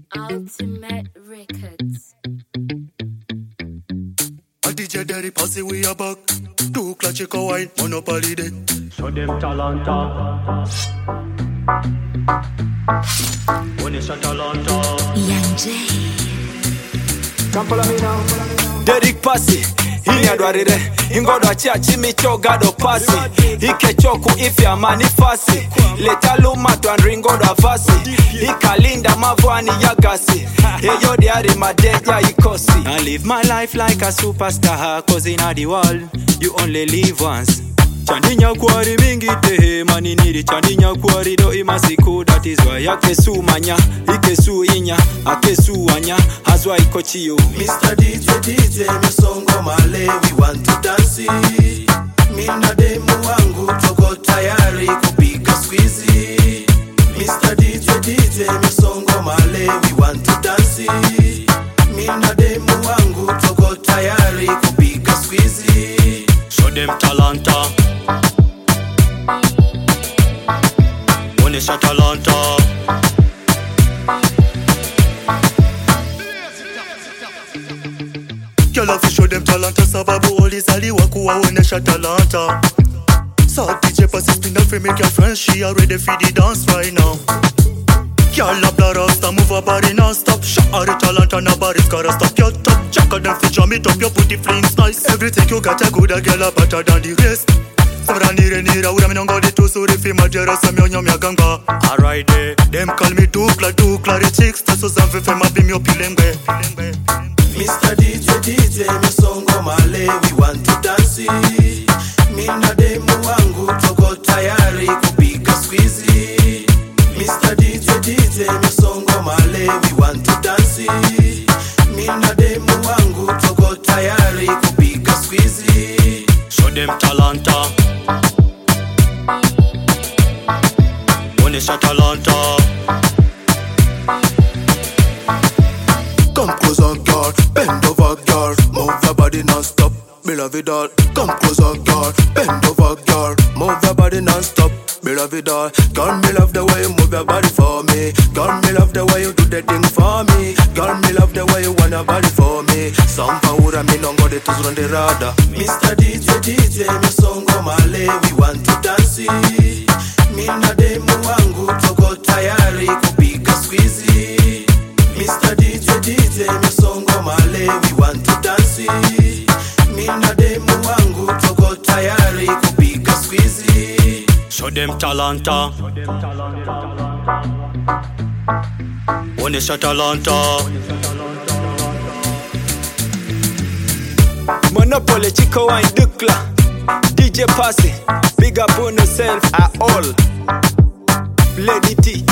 Ultimate Records. A DJ Derry Posse we a back. 2 o'clock chicken wine, Monopoly day. Show them talanta. When it's a talanta. Young J. Come follow me now. Derek Posse, inyadwarire ingodo achiachi michogado pasi ikechoku ifya manifasi letaluma twandringodo avasi ikalinda mavwani ya gasi eyo diari madeja ikosi. I live my life like a superstar, cause in the world you only live once. Chandinya kwari mingi tehe maniniri chandinya kwari do imasiku. That is why akesu manya ikesu inya akesu anya hazwa ikochiyo. Mr. DJ misongo male we want to dance. Mina demu wangu toko tayari kupiga squeezy. Mr. DJ misongo male we want to dance. Mina demu wangu toko tayari kupiga squeezy. Show them talanta. When it's a talanta. Girl have to show them talanta sababu walizaliwa kuwaonesha talanta. So DJ Posse spin up for me girlfriend, she already feed the dance right now. Girl up the rasta, move her body non-stop. Shot her the talanta, nobody's gotta stop your top. Jack of them fi jam it up, your booty flings nice. Everything you got a good, a girl a better than the rest. Samra nira ura minongo di tu suri fi majera samyonyo myaganga. Alright eh, them call me Dukla the chicks. Taso zamfe fe mabim yo pilembe. Mr. DJ misongo male we want to dance. Mina demu wangu toko tayari kupiga squeezy. Mr. DJ misongo male we want to dance. Mina demu wangu toko tayari kupiga squeezy. Show them talanta. When it's a talanta. Come closer, girl. Bend over, girl. Move your body non-stop. Beloved all. Come closer, girl. Bend over, girl. Move your body non-stop. Beloved all. Girl, me love the way you move your body for me. Girl, me love the way you do that thing for me. Girl, me love the way you want your body for me. Some paura me no go de tus on the radar. Mr. DJ misongo male we want to dance. Mina demu wangu toko tayari kupiga squeezy. Mr. DJ misongo male we want to dance. Mina demu wangu toko tayari kupiga squeezy. Show them talanta. When it's a talanta. Monopoly chico wine Dukla DJ Posse, big up on yourself at all. Lady T